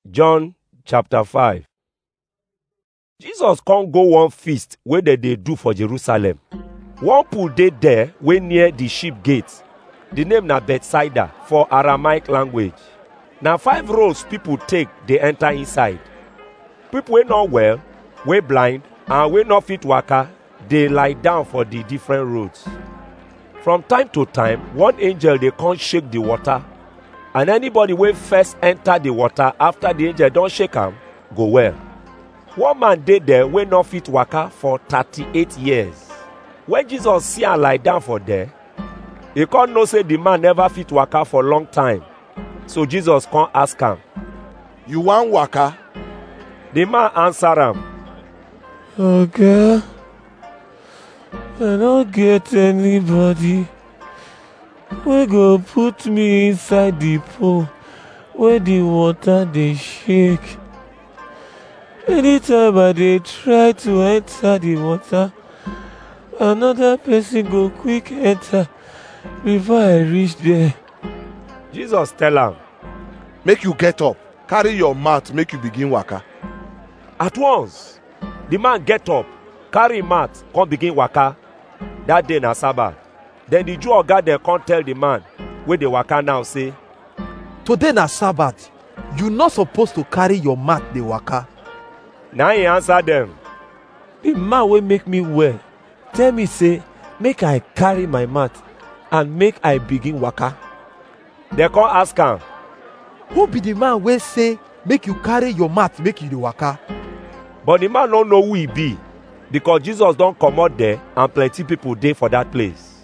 John chapter 5. Jesus come go one feast wey dem dey do for Jerusalem. One pool dey there wey near the sheep gate. The name na Bethsaida for Aramaic language. Na 5 roads people take dey enter inside. People wey no well, wey blind, and wey no fit waka dey lie down for the different roads. From time to time, one angel dey come shake the water, and anybody wey first enter the water after the angel don shake am go well. One man dey there wey no fit waka for 38 years. When Jesus see am lie down for there, he come know say the man never fit waka for long time. So Jesus come ask am, "You wan waka?" The man answer am, "Oga, I no get anybody wey go put me inside the pool where the water dey shake. Anytime I dey try to enter the water, another person go quick enter before I reach there." Jesus tell am, "Make you get up, carry your mat, make you begin waka." At once, the man get up, carry him mat, come begin waka. That day na Sabbath. Then the Jew oga dem come tell the man wey dey waka now say, "Today na Sabbath. You not supposed to carry your mat dey waka." Na he answer dem, "The man wey make me well tell me say make I carry my mat and make I begin waka." Dem come ask am, "Who be the man wey say make you carry your mat make you dey waka?" but the man no know who he be, because Jesus don comot there and plenty people dey for that place.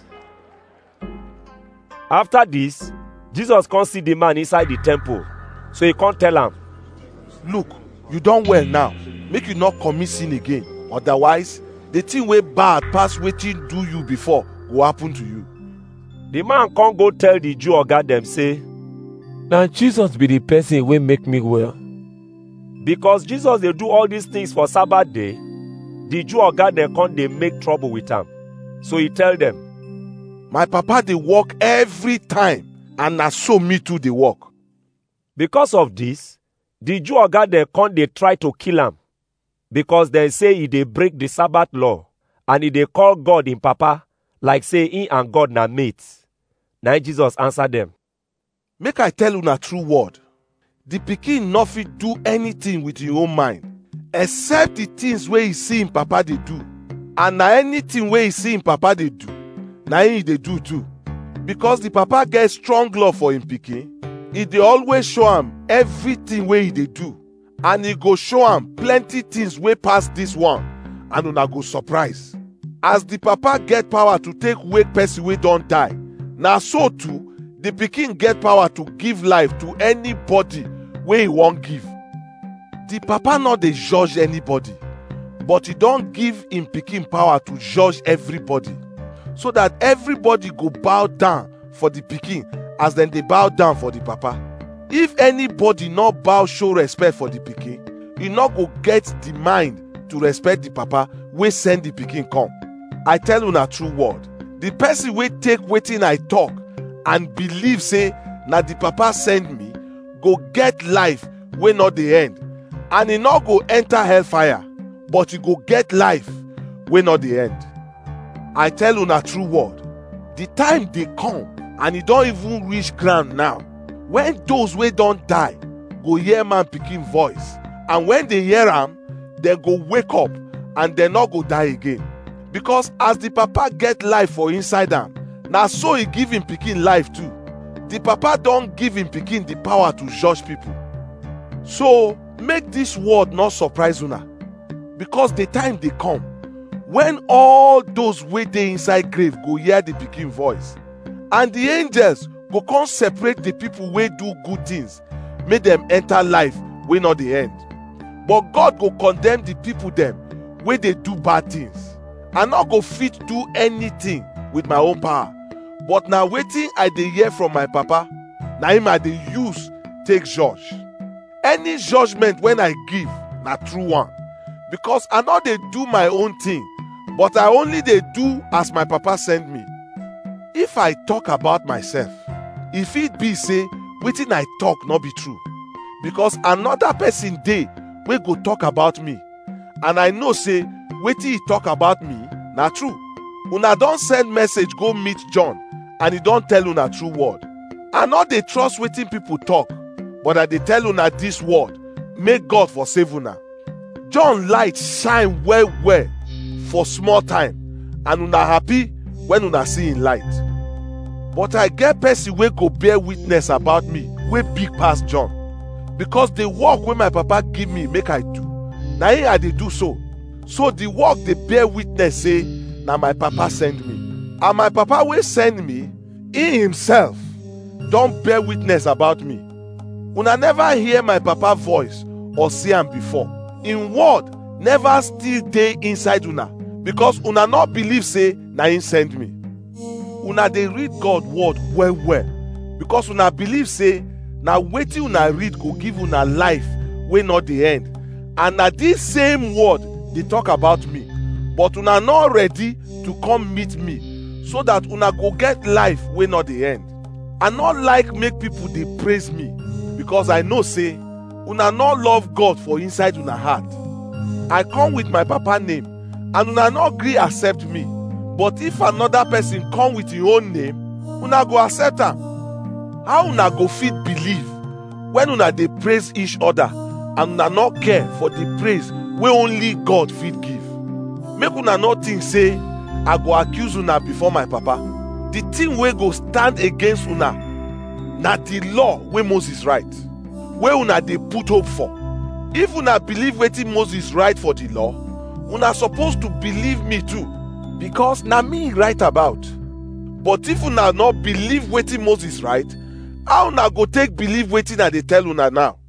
After this, Jesus come see the man inside the temple, so he come tell am, "Look, you don well now, make you not commit sin again, otherwise the thing wey bad pass wetin do you before go happen to you." The man come go tell the Jew oga dem say, "Na Jesus be the person wey make me well." Because Jesus dey do all these things for Sabbath day, the Jew oga dem come dey make trouble with am. So he tell them, "My papa dey work every time, and na so me too dey work." Because of this, the Jew oga dem come dey try to kill am, because dem say he dey break the Sabbath law, and he dey call God him papa, like say he and God na mates. Na Jesus answer them, "Make I tell una true word, the pikin no fit do anything with him own mind, except the things wey he see him papa dey do. And na anything wey he see him papa dey do, na him he dey do too. Because the papa get strong love for him pikin, he dey always show am everything wey he dey do, and he go show am plenty things wey pass this one, and una go surprise. As the papa get power to take wake person wey don die, na so too the pikin get power to give life to anybody wey he wan give. The papa no dey judge anybody, but he don give him pikin power to judge everybody, so that everybody go bow down for the pikin as dem dey bow down for the papa. If anybody no bow show respect for the pikin, he no go get the mind to respect the papa wey send the pikin come. I tell una true word, the person wey take wetin I talk and believe say na the papa send me go get life wey no dey end, and he no go enter hellfire, but he go get life wey no dey end. I tell una true word, the time dey come, and e don even reach ground now, when those wey don die go hear man pikin voice, and when they hear am, dem go wake up and dem no go die again. Because as the papa get life for inside am, na so he give him pikin life too. The papa don give him pikin the power to judge people. So make this word not surprise una, because the time dey come when all those wey dey inside grave go hear the pikin voice, and the angels go come separate the people wey do good things, make them enter life wey no dey end. But God go condemn the people them wey dey do bad things. I no go fit do anything with my own power, but na wetin I dey hear from my papa, na him I dey use take judge. Any judgment when I give na true one, because I no dey do my own thing, but I only dey do as my papa send me. If I talk about myself, e fit be say wetin I talk no be true, because another person dey wey go talk about me, and I know say wetin he talk about me na true. Una don send message go meet John, and he don tell una true word. I no dey trust wetin people talk, but I dey tell una this word, make God for save una. John light shine well well for small time, and una happy when una see him light. But I get person wey go bear witness about me wey big pass John, because the work wey my papa give me make I do, na him I dey do so. So the work dey bear witness say na my papa send me. And my papa wey send me, he himself don bear witness about me. Una never hear my papa voice or see am before. Him word never still dey inside una, because una no believe say na him send me. Una dey read God word well well, because una believe say na wetin una read go give una life wey no dey end, and na this same word dey talk about me. But una no ready to come meet me, so that una go get life wey no dey end. I no like make people dey praise me, because I know say una no love God for inside una heart. I come with my papa name, and una no gree accept me. But if another person come with him own name, una go accept am. How una go fit believe when una dey praise each other, and una no care for the praise wey only God fit give? Make una no think say I go accuse una before my papa. The thing wey go stand against una na the law wey Moses write, wey una dey put hope for. If una believe wetin Moses write for the law, una suppose to believe me too, because na me write about. But if una no believe wetin Moses write, how una go take believe wetin I dey tell una now?